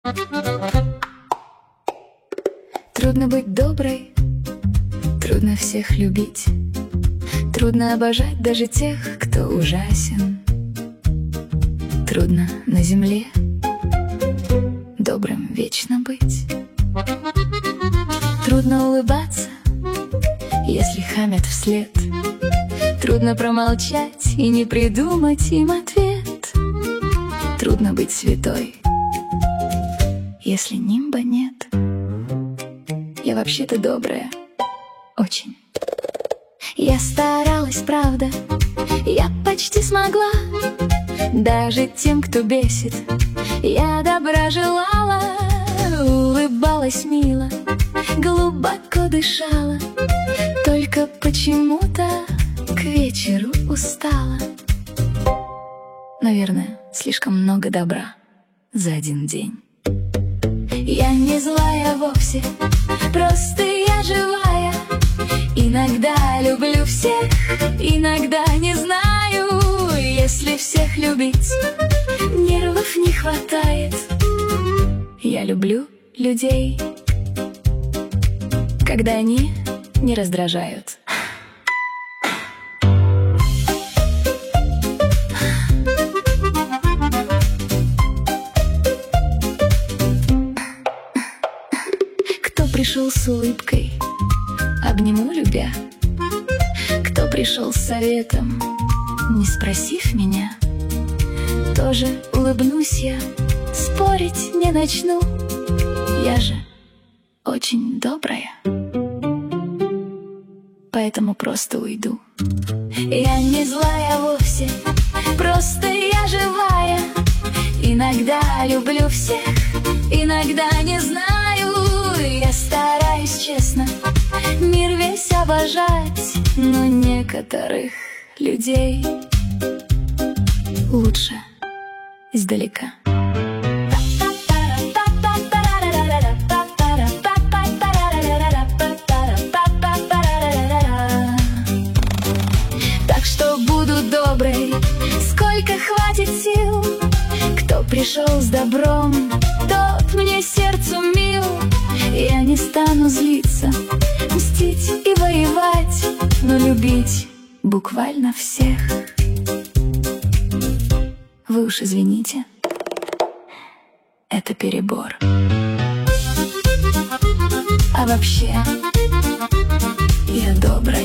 Трудно быть доброй, трудно всех любить, трудно обожать даже тех, кто ужасен. Трудно на земле добрым вечно быть. Трудно улыбаться, если хамят вслед. Трудно промолчать и не придумать им ответ. Трудно быть святой, если нимба нет. Я вообще-то добрая, очень. Я старалась, правда, я почти смогла. Даже тем, кто бесит, я добра желала. Улыбалась мило, глубоко дышала. Только почему-то к вечеру устала. Наверное, слишком много добра за один день. Я не злая вовсе, просто я живая. Иногда люблю всех, иногда не знаю. Если всех любить, нервов не хватает. Я люблю людей, когда они не раздражают. Кто пришел с улыбкой, обниму любя. Кто пришел с советом, не спросив меня, тоже улыбнусь я, спорить не начну. Я же очень добрая, поэтому просто уйду. Я не злая вовсе, просто я живая. Иногда люблю всех, иногда не знаю. Я стараюсь честно мир весь обожать, но некоторых людей лучше издалека. Так что буду доброй, сколько хватит сил. Кто пришел с добром, тот мне сердцу мил. Я не стану злиться, мстить и воевать, но любить буквально всех. Вы уж извините, это перебор. А вообще, я добрая.